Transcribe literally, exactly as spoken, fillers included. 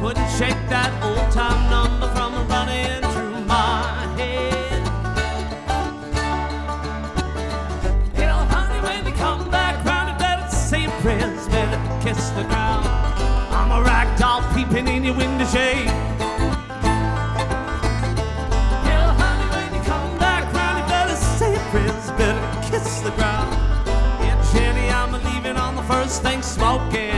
Couldn't shake that old time number from running through my head. You know, honey, when you come back round, you better say your prayers, better kiss the ground. I'm a rag doll peeping in your window shade. Yeah, honey, when you come back round, you better say your prayers, better kiss the ground. Yeah, Jenny, I'm leaving on the first thing smoking.